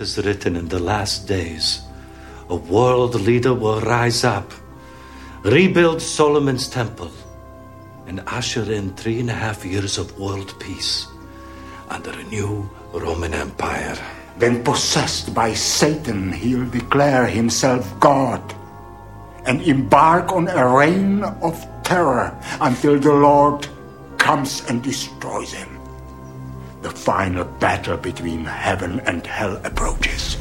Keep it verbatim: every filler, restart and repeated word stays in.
It is written in the last days, a world leader will rise up, rebuild Solomon's temple, and usher in three and a half years of world peace under a new Roman Empire. Then, possessed by Satan, he'll declare himself God and embark on a reign of terror until the Lord comes and destroys him. The final battle between heaven and hell approaches.